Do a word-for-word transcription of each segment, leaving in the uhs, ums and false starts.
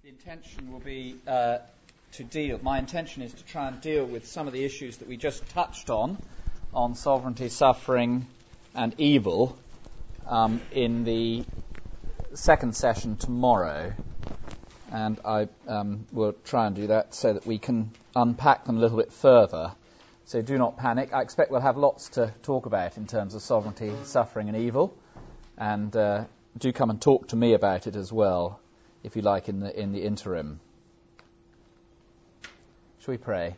The intention will be uh, to deal, my intention is to try and deal with some of the issues that we just touched on, on sovereignty, suffering, and evil, um, in the second session tomorrow. And I um, will try and do that so that we can unpack them a little bit further. So do not panic. I expect we'll have lots to talk about in terms of sovereignty, suffering, and evil. And uh, do come and talk to me about it as well, if you like, in the in the interim. Shall we pray?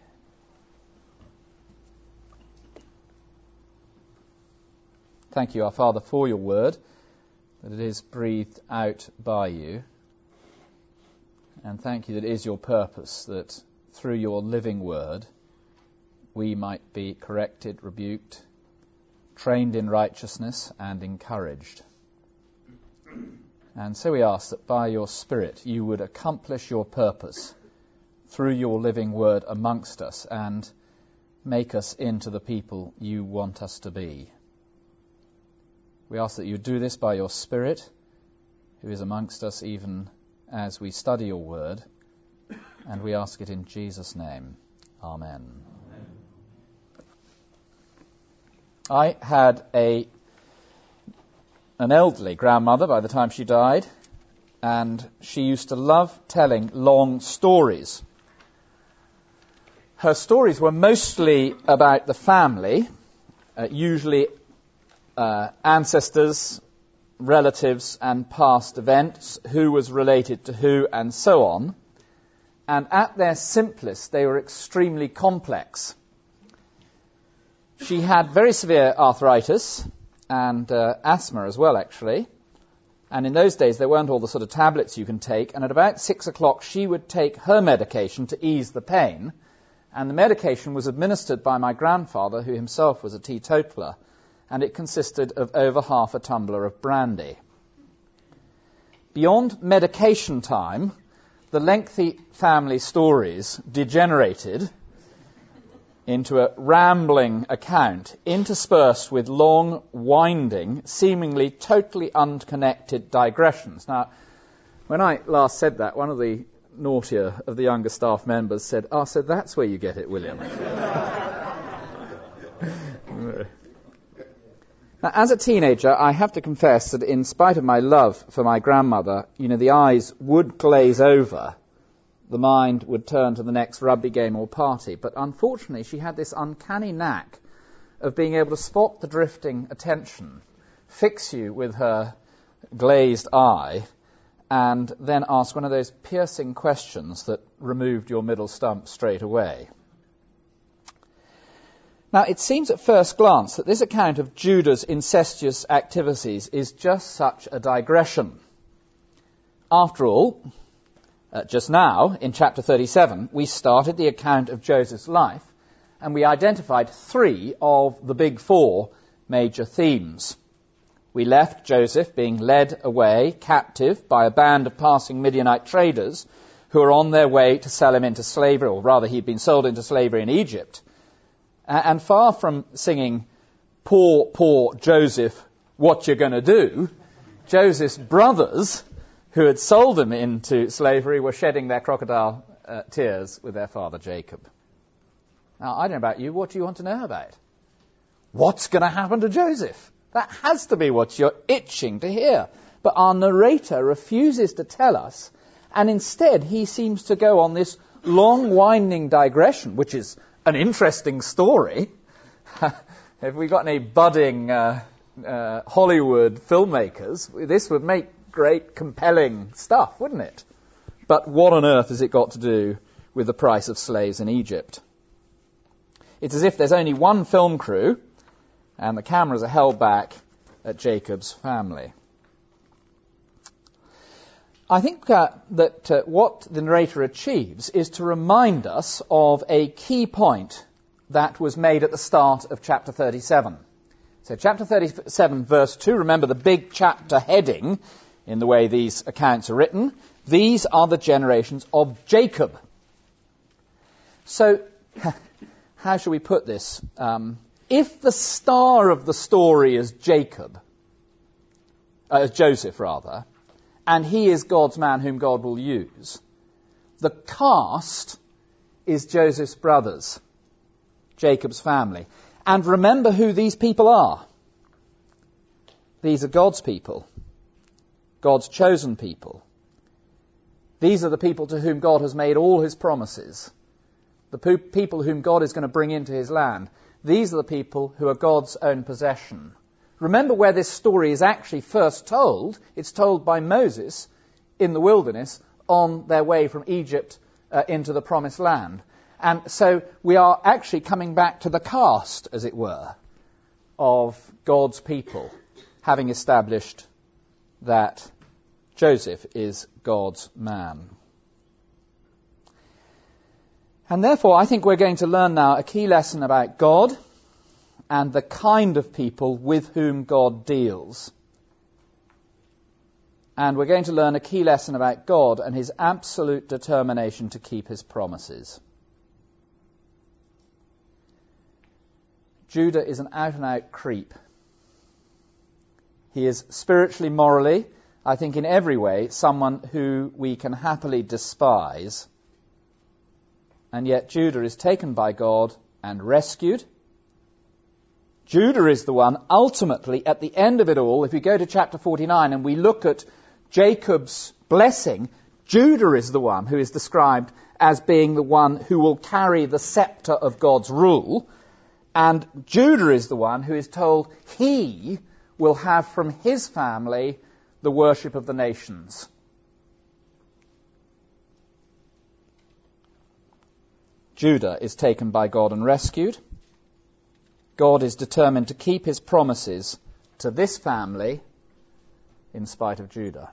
Thank you, our Father, for your word, that it is breathed out by you. And thank you that it is your purpose that through your living word we might be corrected, rebuked, trained in righteousness, and encouraged. And so we ask that by your Spirit you would accomplish your purpose through your living word amongst us and make us into the people you want us to be. We ask that you do this by your Spirit, who is amongst us even as we study your word, and we ask it in Jesus' name. Amen. I had a an elderly grandmother by the time she died, and she used to love telling long stories. Her stories were mostly about the family, uh, usually uh, ancestors, relatives, and past events, who was related to who, and so on. And at their simplest, they were extremely complex. She had very severe arthritis and uh, asthma as well, actually. And in those days, there weren't all the sort of tablets you can take. And at about six o'clock, she would take her medication to ease the pain. And the medication was administered by my grandfather, who himself was a teetotaler. And it consisted of over half a tumbler of brandy. Beyond medication time, the lengthy family stories degenerated into a rambling account interspersed with long, winding, seemingly totally unconnected digressions. Now, when I last said that, one of the naughtier of the younger staff members said, "Ah, oh, so that's where you get it, William." Now, as a teenager, I have to confess that in spite of my love for my grandmother, you know, the eyes would glaze over. The mind would turn to the next rugby game or party. But unfortunately, she had this uncanny knack of being able to spot the drifting attention, fix you with her glazed eye, and then ask one of those piercing questions that removed your middle stump straight away. Now, it seems at first glance that this account of Judah's incestuous activities is just such a digression. After all, Uh, just now, in chapter thirty-seven, we started the account of Joseph's life, and we identified three of the big four major themes. We left Joseph being led away captive by a band of passing Midianite traders who were on their way to sell him into slavery, or rather he'd been sold into slavery in Egypt. Uh, and far from singing, "Poor, poor Joseph, what you gonna do?" Joseph's brothers, who had sold him into slavery, were shedding their crocodile uh, tears with their father Jacob. Now, I don't know about you, what do you want to know about? What's going to happen to Joseph? That has to be what you're itching to hear. But our narrator refuses to tell us, and instead he seems to go on this long, winding digression, which is an interesting story. If we got any budding uh, uh, Hollywood filmmakers, this would make great, compelling stuff, wouldn't it? But what on earth has it got to do with the price of slaves in Egypt? It's as if there's only one film crew and the cameras are held back at Jacob's family. I think uh, that uh, what the narrator achieves is to remind us of a key point that was made at the start of chapter thirty-seven. So chapter thirty-seven, verse two, remember the big chapter heading in the way these accounts are written. These are the generations of Jacob. So, how shall we put this? Um, if the star of the story is Jacob, uh, Joseph rather, and he is God's man whom God will use, The cast is Joseph's brothers, Jacob's family. And remember who these people are. These are God's people, God's chosen people. These are the people to whom God has made all his promises, the pe- people whom God is going to bring into his land. These are the people who are God's own possession. Remember where this story is actually first told. It's told by Moses in the wilderness on their way from Egypt uh, into the promised land. And so we are actually coming back to the cast, as it were, of God's people, having established that Joseph is God's man. And therefore, I think we're going to learn now a key lesson about God and the kind of people with whom God deals. And we're going to learn a key lesson about God and his absolute determination to keep his promises. Judah is an out-and-out creep. He is spiritually, morally, I think in every way, someone who we can happily despise. And yet Judah is taken by God and rescued. Judah is the one, ultimately, at the end of it all, if we go to chapter forty-nine and we look at Jacob's blessing, Judah is the one who is described as being the one who will carry the scepter of God's rule. And Judah is the one who is told he will have from his family the worship of the nations. Judah is taken by God and rescued. God is determined to keep his promises to this family in spite of Judah.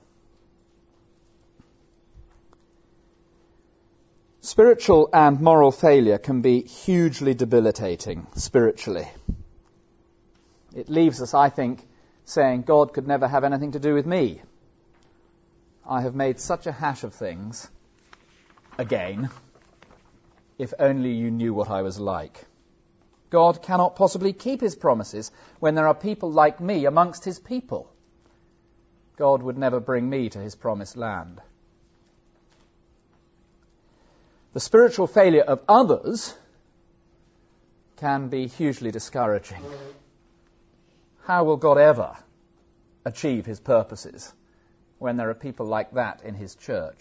Spiritual and moral failure can be hugely debilitating spiritually. It leaves us, I think, saying God could never have anything to do with me. I have made such a hash of things. Again, if only you knew what I was like. God cannot possibly keep his promises when there are people like me amongst his people. God would never bring me to his promised land. The spiritual failure of others can be hugely discouraging. How will God ever achieve his purposes when there are people like that in his church?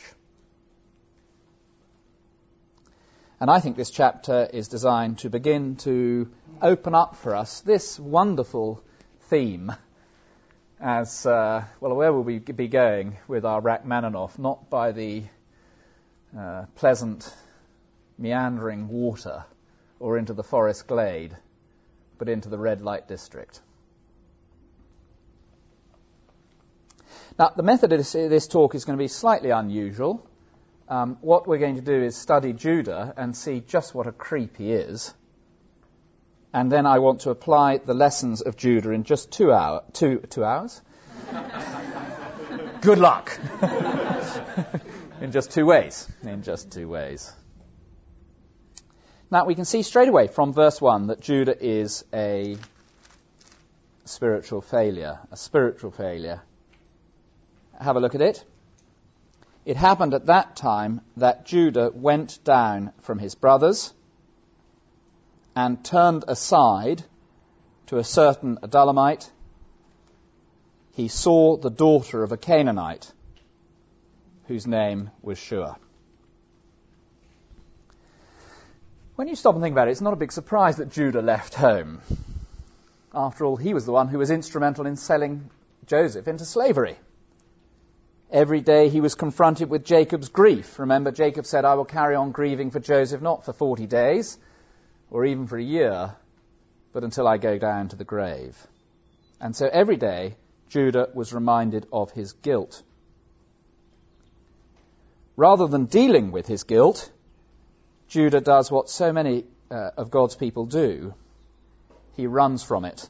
And I think this chapter is designed to begin to open up for us this wonderful theme as, uh, well, where will we be going with our Rachmaninoff? Not by the uh, pleasant meandering water or into the forest glade, but into the red light district. Now, the method of this, this talk is going to be slightly unusual. Um, what we're going to do is study Judah and see just what a creep he is. And then I want to apply the lessons of Judah in just two, hour, two, two hours. Good luck. In just two ways. In just two ways. Now, we can see straight away from verse one that Judah is a spiritual failure. A spiritual failure. Have a look at it. It happened at that time that Judah went down from his brothers and turned aside to a certain Adullamite. He saw the daughter of a Canaanite, whose name was Shua. When you stop and think about it, it's not a big surprise that Judah left home. After all, he was the one who was instrumental in selling Joseph into slavery. Every day he was confronted with Jacob's grief. Remember, Jacob said, I will carry on grieving for Joseph not for forty days or even for a year, but until I go down to the grave. And so every day Judah was reminded of his guilt. Rather than dealing with his guilt, Judah does what so many uh, of God's people do. He runs from it.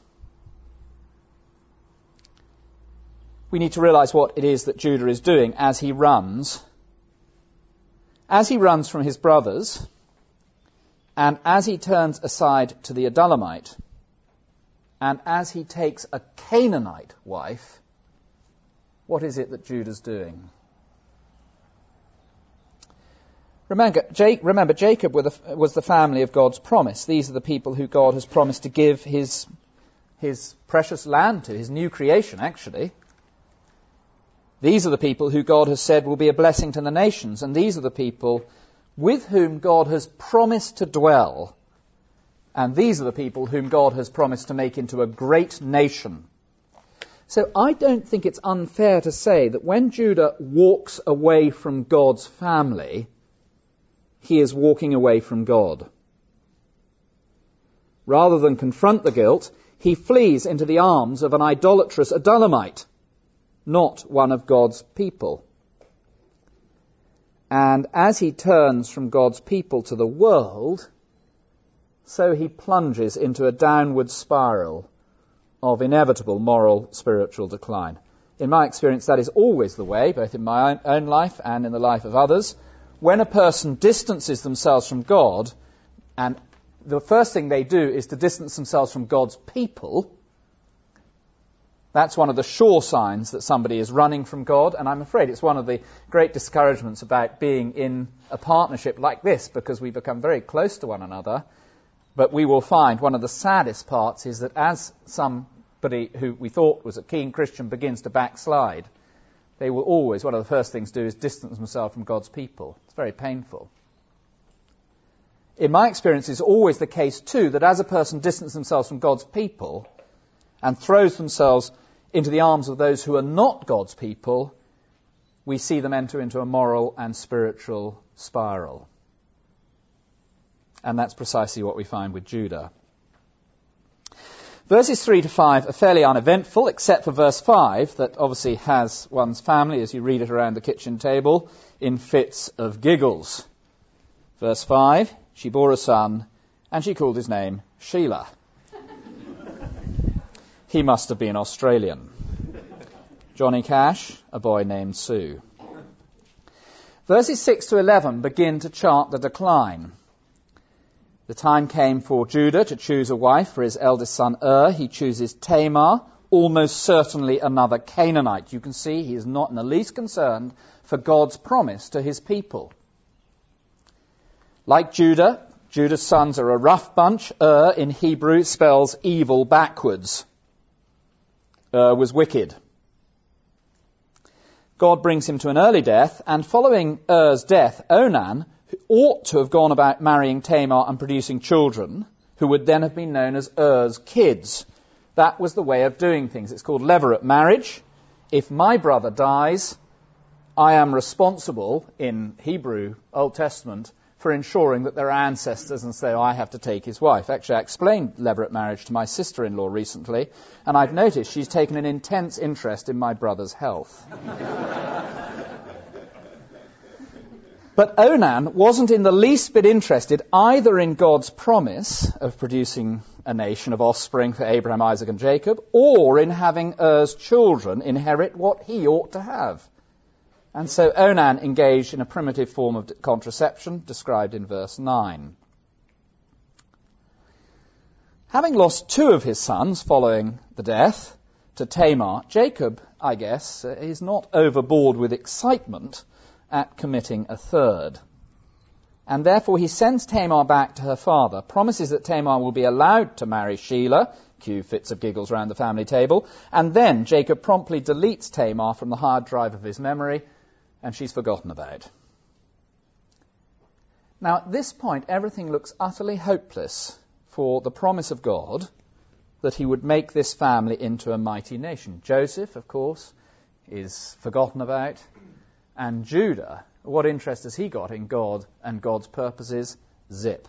We need to realize what it is that Judah is doing as he runs. As he runs from his brothers, and as he turns aside to the Adullamite, and as he takes a Canaanite wife, what is it that Judah's doing? Remember, remember Jacob was the family of God's promise. These are the people who God has promised to give his, his precious land to, his new creation, actually. These are the people who God has said will be a blessing to the nations, and these are the people with whom God has promised to dwell, and these are the people whom God has promised to make into a great nation. So I don't think it's unfair to say that when Judah walks away from God's family, he is walking away from God. Rather than confront the guilt, he flees into the arms of an idolatrous Adulamite, not one of God's people. And as he turns from God's people to the world, so he plunges into a downward spiral of inevitable moral, spiritual decline. In my experience, that is always the way, both in my own life and in the life of others. When a person distances themselves from God, and the first thing they do is to distance themselves from God's people, that's one of the sure signs that somebody is running from God, and I'm afraid it's one of the great discouragements about being in a partnership like this, because we become very close to one another. But we will find one of the saddest parts is that as somebody who we thought was a keen Christian begins to backslide, they will always, one of the first things to do is distance themselves from God's people. It's very painful. In my experience, it's always the case, too, that as a person distances themselves from God's people and throws themselves into the arms of those who are not God's people, we see them enter into a moral and spiritual spiral. And that's precisely what we find with Judah. Verses three to five are fairly uneventful, except for verse five, that obviously has one's family, as you read it around the kitchen table, in fits of giggles. Verse five, she bore a son, and she called his name Shelah. He must have been Australian. Johnny Cash, a boy named Sue. Verses six to eleven begin to chart the decline. The time came for Judah to choose a wife for his eldest son Ur. He chooses Tamar, almost certainly another Canaanite. You can see he is not in the least concerned for God's promise to his people. Like Judah, Judah's sons are a rough bunch. Ur in Hebrew spells evil backwards. Ur was wicked. God brings him to an early death, and following Ur's death, Onan, who ought to have gone about marrying Tamar and producing children, who would then have been known as Ur's kids. That was the way of doing things. It's called levirate marriage. If my brother dies, I am responsible, in Hebrew Old Testament, for ensuring that there are ancestors, and so I have to take his wife. Actually, I explained levirate marriage to my sister-in-law recently, and I've noticed she's taken an intense interest in my brother's health. But Onan wasn't in the least bit interested either in God's promise of producing a nation of offspring for Abraham, Isaac and Jacob, or in having Ur's children inherit what he ought to have. And so Onan engaged in a primitive form of contraception described in verse nine. Having lost two of his sons following the death to Tamar, Jacob, I guess, is not overboard with excitement at committing a third. And therefore he sends Tamar back to her father, promises that Tamar will be allowed to marry Shelah, cue fits of giggles round the family table, and then Jacob promptly deletes Tamar from the hard drive of his memory, and she's forgotten about. Now, at this point, everything looks utterly hopeless for the promise of God that he would make this family into a mighty nation. Joseph, of course, is forgotten about. And Judah, what interest has he got in God and God's purposes? Zip.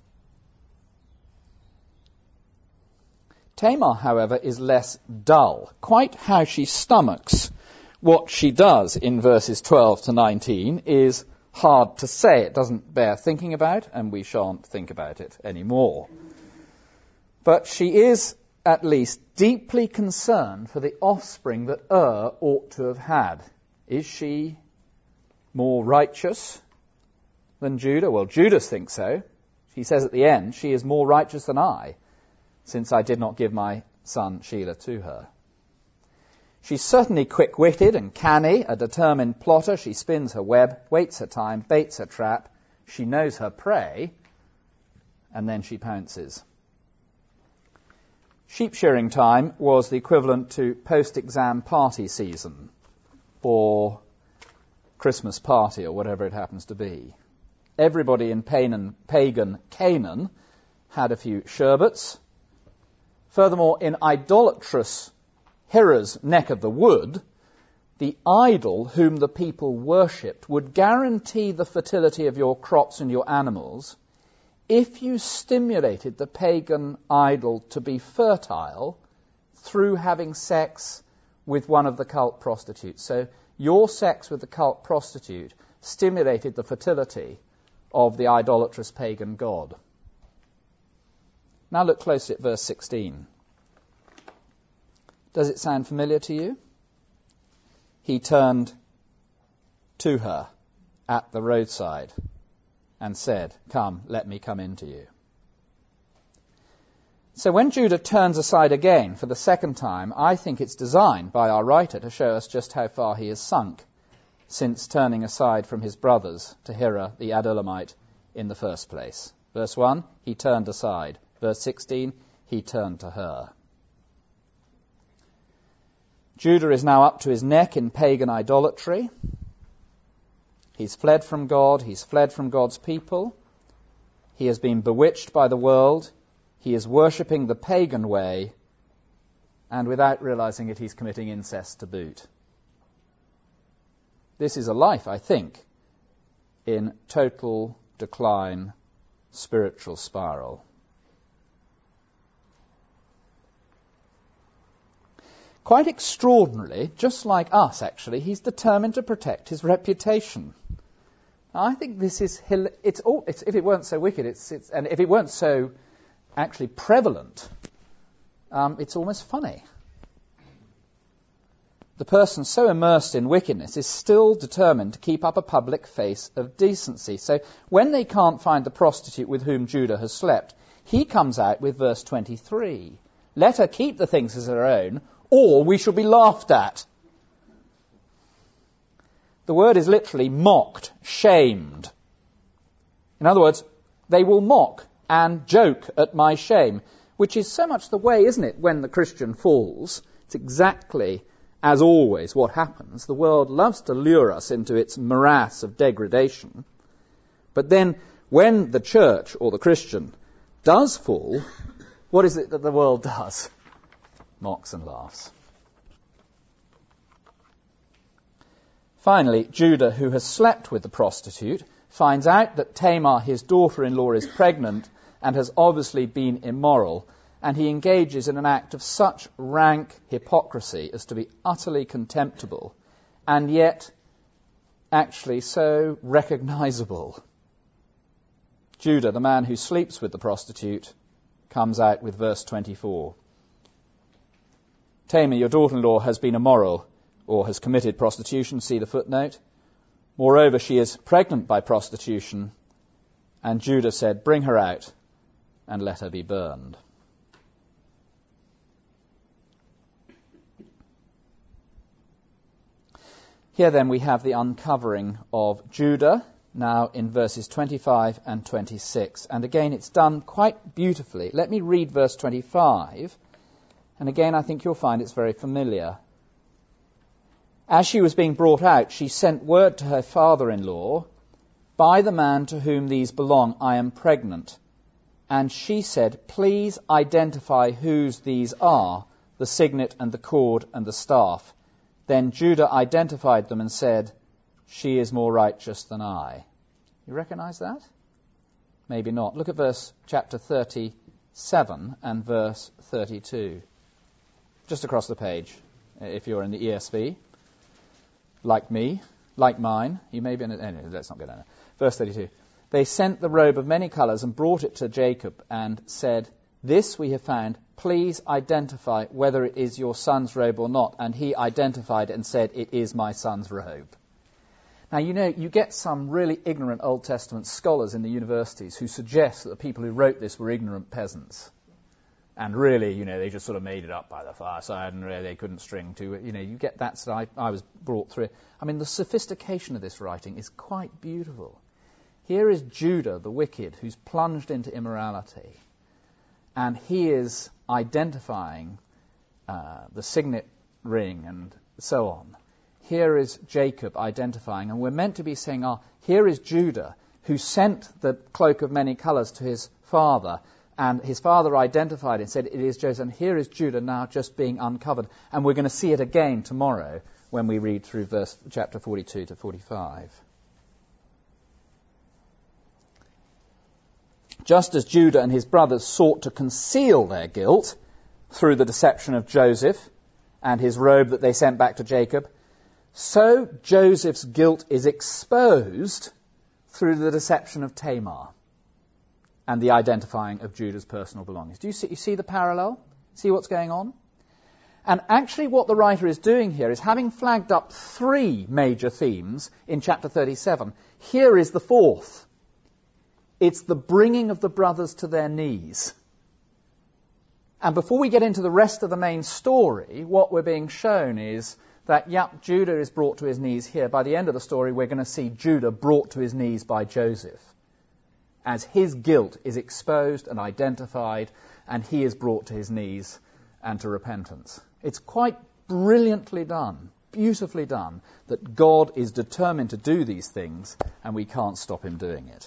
Tamar, however, is less dull. Quite how she stomachs what she does in verses twelve to nineteen is hard to say. It doesn't bear thinking about, and we shan't think about it anymore. But she is at least deeply concerned for the offspring that Ur ought to have had. Is she more righteous than Judah? Well, Judas thinks so. He says at the end, she is more righteous than I, since I did not give my son Shelah to her. She's certainly quick-witted and canny, a determined plotter. She spins her web, waits her time, baits her trap, She knows her prey, and then she pounces. Sheep shearing time was the equivalent to post-exam party season, or Christmas party, or whatever it happens to be. Everybody in pagan, pagan Canaan had a few sherbets. Furthermore, in idolatrous Hera's neck of the wood, the idol whom the people worshipped would guarantee the fertility of your crops and your animals if you stimulated the pagan idol to be fertile through having sex with one of the cult prostitutes. So your sex with the cult prostitute stimulated the fertility of the idolatrous pagan god. Now look closely at verse sixteen. Does it sound familiar to you? He turned to her at the roadside and said, "Come, let me come in to you." So when Judah turns aside again for the second time, I think it's designed by our writer to show us just how far he has sunk since turning aside from his brothers to Hira the Adullamite in the first place. Verse one, he turned aside. Verse sixteen, he turned to her. Judah is now up to his neck in pagan idolatry. He's fled from God. He's fled from God's people. He has been bewitched by the world. He is worshipping the pagan way. And without realizing it, he's committing incest to boot. This is a life, I think, in total decline, spiritual spiral. Quite extraordinarily, just like us actually, he's determined to protect his reputation. Now, I think this is, it's, all, it's if it weren't so wicked, it's, it's, and if it weren't so actually prevalent, um, it's almost funny. The person so immersed in wickedness is still determined to keep up a public face of decency. So when they can't find the prostitute with whom Judah has slept, he comes out with verse twenty-three. Let her keep the things as her own, or we shall be laughed at. The word is literally mocked, shamed. In other words, they will mock and joke at my shame, which is so much the way, isn't it, when the Christian falls? It's exactly, as always, what happens. The world loves to lure us into its morass of degradation. But then, when the church, or the Christian, does fall, what is it that the world does? Mocks and laughs. Finally, Judah, who has slept with the prostitute, finds out that Tamar, his daughter-in-law, is pregnant and has obviously been immoral, and he engages in an act of such rank hypocrisy as to be utterly contemptible, and yet actually so recognizable. Judah, the man who sleeps with the prostitute, comes out with verse twenty-four. Tamar, your daughter-in-law, has been immoral, or has committed prostitution, see the footnote. Moreover, she is pregnant by prostitution, and Judah said, bring her out and let her be burned. Here then we have the uncovering of Judah, now in verses twenty-five and twenty-six. And again, it's done quite beautifully. Let me read verse twenty-five. And again, I think you'll find it's very familiar. As she was being brought out, she sent word to her father-in-law, by the man to whom these belong, I am pregnant. And she said, please identify whose these are, the signet and the cord and the staff. Then Judah identified them and said, she is more righteous than I. You recognize that? Maybe not. Look at verse chapter thirty-seven and verse thirty-two. Just across the page, if you're in the E S V. Like me, like mine, you may be in it. Anyway, let's not go down there. Verse thirty-two. They sent the robe of many colors and brought it to Jacob and said, this we have found. Please identify whether it is your son's robe or not. And he identified it and said, it is my son's robe. Now, you know, you get some really ignorant Old Testament scholars in the universities who suggest that the people who wrote this were ignorant peasants. And really, you know, they just sort of made it up by the fireside and really they couldn't string to it. You know, you get that, so I, I was brought through it. I mean, the sophistication of this writing is quite beautiful. Here is Judah, the wicked, who's plunged into immorality. And he is identifying uh, the signet ring and so on. Here is Jacob identifying, and we're meant to be saying, oh, here is Judah, who sent the cloak of many colours to his father, and his father identified it and said, it is Joseph, and here is Judah now just being uncovered. And we're going to see it again tomorrow when we read through verse chapter forty-two to forty-five. Just as Judah and his brothers sought to conceal their guilt through the deception of Joseph and his robe that they sent back to Jacob, so Joseph's guilt is exposed through the deception of Tamar and the identifying of Judah's personal belongings. Do you see, you see the parallel? See what's going on? And actually what the writer is doing here is, having flagged up three major themes in chapter thirty-seven, here is the fourth. It's the bringing of the brothers to their knees. And before we get into the rest of the main story, what we're being shown is that, yep, Judah is brought to his knees here. By the end of the story, we're going to see Judah brought to his knees by Joseph, as his guilt is exposed and identified, and he is brought to his knees and to repentance. It's quite brilliantly done, beautifully done, that God is determined to do these things, and we can't stop him doing it.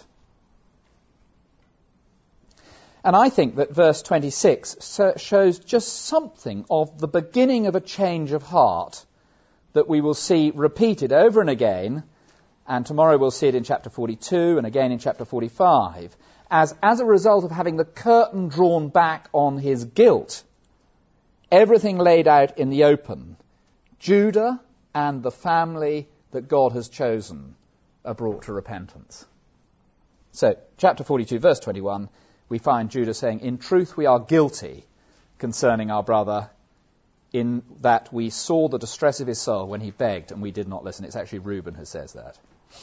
And I think that verse twenty-six shows just something of the beginning of a change of heart that we will see repeated over and again, and tomorrow we'll see it in chapter forty-two and again in chapter forty-five, as, as a result of having the curtain drawn back on his guilt, everything laid out in the open, Judah and the family that God has chosen are brought to repentance. So, chapter forty-two, verse twenty-one, we find Judah saying, in truth we are guilty concerning our brother, in that we saw the distress of his soul when he begged and we did not listen. It's actually Reuben who says that.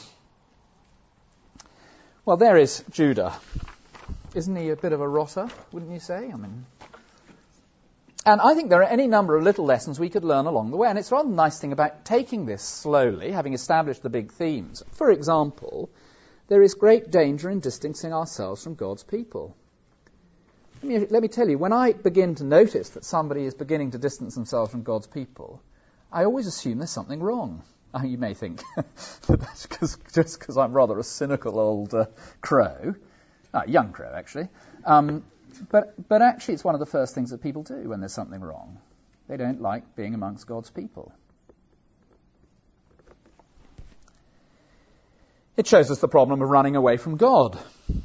Well, there is Judah. Isn't he a bit of a rotter, wouldn't you say? I mean, and I think there are any number of little lessons we could learn along the way. And it's a rather nice thing about taking this slowly, having established the big themes. For example, there is great danger in distancing ourselves from God's people. Let me, let me tell you, when I begin to notice that somebody is beginning to distance themselves from God's people, I always assume there's something wrong. Uh, you may think that that's cause, just because I'm rather a cynical old uh, crow, uh, young crow actually, um, but, but actually it's one of the first things that people do when there's something wrong. They don't like being amongst God's people. It shows us the problem of running away from God.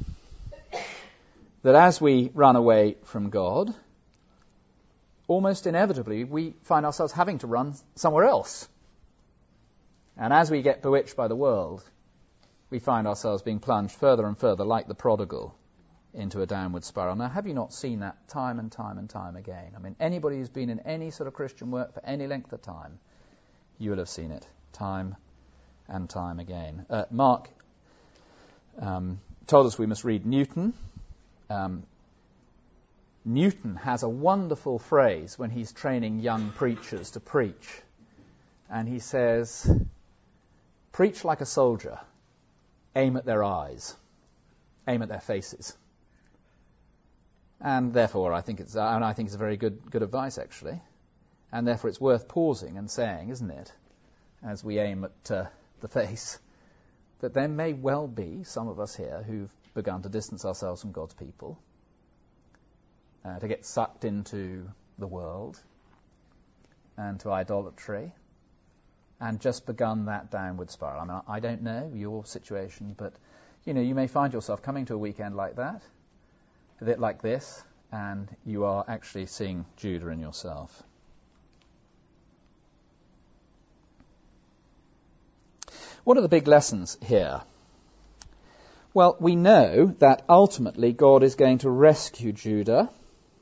That as we run away from God, almost inevitably we find ourselves having to run somewhere else. And as we get bewitched by the world, we find ourselves being plunged further and further, like the prodigal, into a downward spiral. Now, have you not seen that time and time and time again? I mean, anybody who's been in any sort of Christian work for any length of time, you will have seen it time and time again. Uh, Mark um, told us we must read Newton. Um, Newton has a wonderful phrase when he's training young preachers to preach. And he says, preach like a soldier, aim at their eyes, aim at their faces. And therefore, I think it's, uh, and I think it's very good, good advice, actually. And therefore, it's worth pausing and saying, isn't it, as we aim at uh, the face, that there may well be some of us here who've begun to distance ourselves from God's people, uh, to get sucked into the world and to idolatry, and just begun that downward spiral. I mean, I don't know your situation, but you know, you may find yourself coming to a weekend like that, a bit like this, and you are actually seeing Judah in yourself. What are the big lessons here? Well, we know that ultimately God is going to rescue Judah,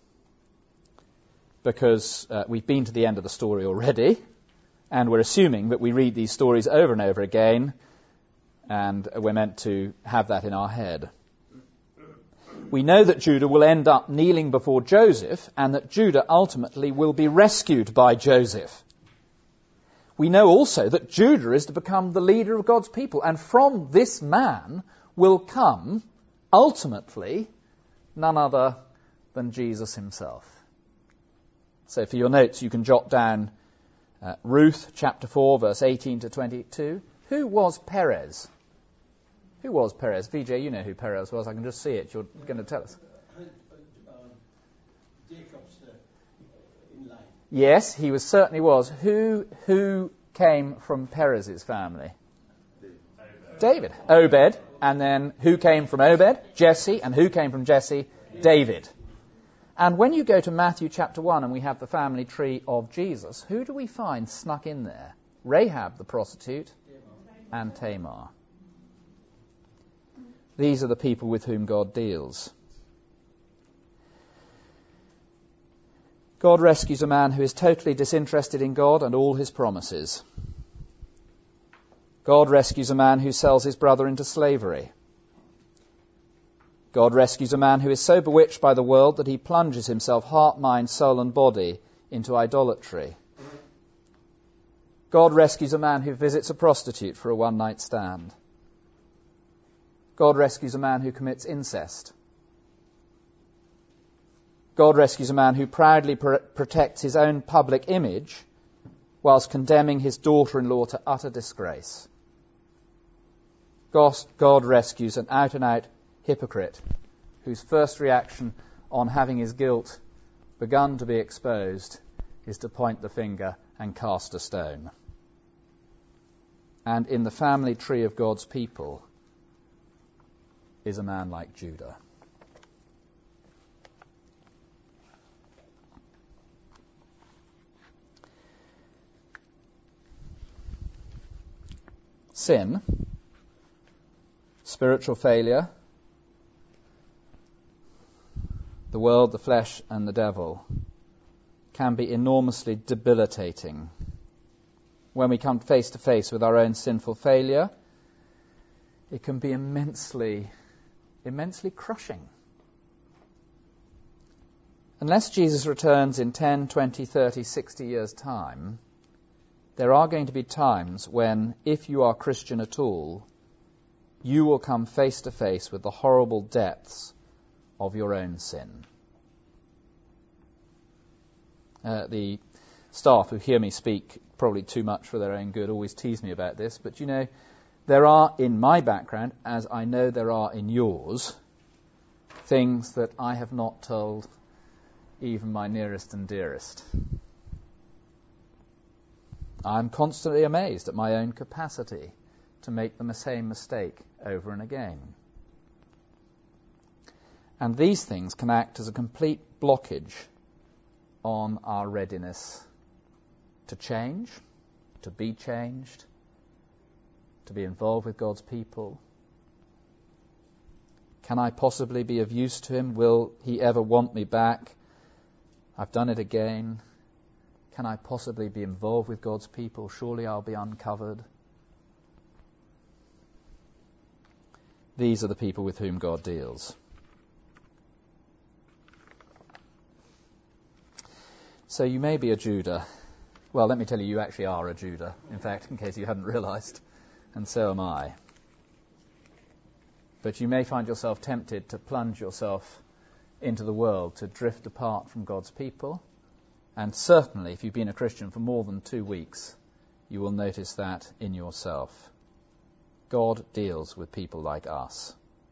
because uh, we've been to the end of the story already, and we're assuming that we read these stories over and over again, and we're meant to have that in our head. We know that Judah will end up kneeling before Joseph, and that Judah ultimately will be rescued by Joseph. We know also that Judah is to become the leader of God's people, and from this man will come, ultimately, none other than Jesus himself. So for your notes, you can jot down uh, Ruth chapter four, verse eighteen to twenty-two. Who was Perez? Who was Perez? V J, you know who Perez was. I can just see it. You're going to tell us. Jacob's uh, in line. Yes, he was certainly was. Who who came from Perez's family? David. Obed. And then who came from Obed? Jesse. And who came from Jesse? David. And when you go to Matthew chapter one and we have the family tree of Jesus, who do we find snuck in there? Rahab the prostitute and Tamar. These are the people with whom God deals. God rescues a man who is totally disinterested in God and all his promises. God rescues a man who sells his brother into slavery. God rescues a man who is so bewitched by the world that he plunges himself, heart, mind, soul and body, into idolatry. God rescues a man who visits a prostitute for a one-night stand. God rescues a man who commits incest. God rescues a man who proudly pr- protects his own public image whilst condemning his daughter-in-law to utter disgrace. God, God rescues an out-and-out hypocrite whose first reaction on having his guilt begun to be exposed is to point the finger and cast a stone. And in the family tree of God's people is a man like Judah. Sin, spiritual failure, the world, the flesh, and the devil can be enormously debilitating. When we come face to face with our own sinful failure, it can be immensely, immensely crushing. Unless Jesus returns in ten, twenty, thirty, sixty years' time, there are going to be times when, if you are Christian at all, you will come face to face with the horrible depths of your own sin. Uh, the staff who hear me speak probably too much for their own good always tease me about this, but you know, there are in my background, as I know there are in yours, things that I have not told even my nearest and dearest. I'm constantly amazed at my own capacity to make the same mistake over and again. And these things can act as a complete blockage on our readiness to change, to be changed, to be involved with God's people. Can I possibly be of use to him? Will he ever want me back? I've done it again. Can I possibly be involved with God's people? Surely I'll be uncovered. These are the people with whom God deals. So you may be a Judah. Well, let me tell you, you actually are a Judah, in fact, in case you hadn't realized, and so am I. But you may find yourself tempted to plunge yourself into the world, to drift apart from God's people. And certainly, if you've been a Christian for more than two weeks, you will notice that in yourself. God deals with people like us.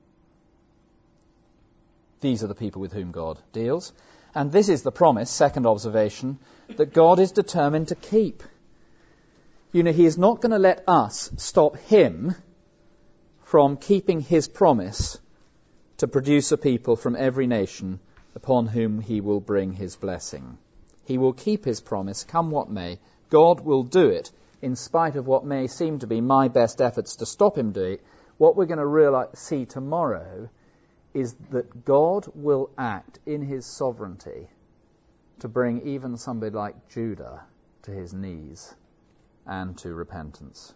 These are the people with whom God deals. And this is the promise, second observation, that God is determined to keep. You know, he is not going to let us stop him from keeping his promise to produce a people from every nation upon whom he will bring his blessing. He will keep his promise, come what may. God will do it, in spite of what may seem to be my best efforts to stop him doing it. What we're going to realize, see tomorrow is that God will act in his sovereignty to bring even somebody like Judah to his knees and to repentance.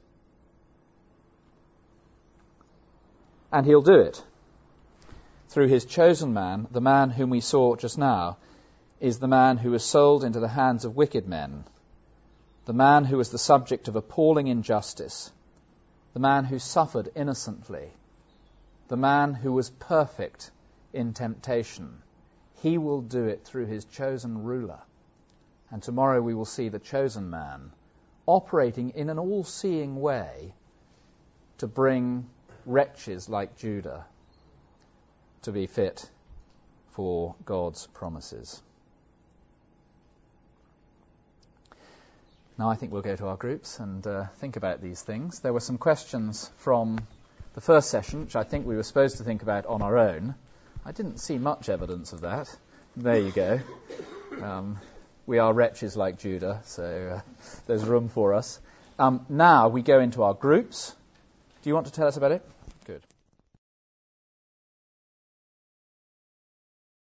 And he'll do it through his chosen man. The man whom we saw just now is the man who was sold into the hands of wicked men, the man who was the subject of appalling injustice, the man who suffered innocently, the man who was perfect in temptation. He will do it through his chosen ruler. And tomorrow we will see the chosen man operating in an all-seeing way to bring wretches like Judah to be fit for God's promises. Now I think we'll go to our groups and uh, think about these things. There were some questions from the first session, which I think we were supposed to think about on our own. I didn't see much evidence of that. There you go. Um, we are wretches like Judah, so uh, there's room for us. Um, now we go into our groups. Do you want to tell us about it?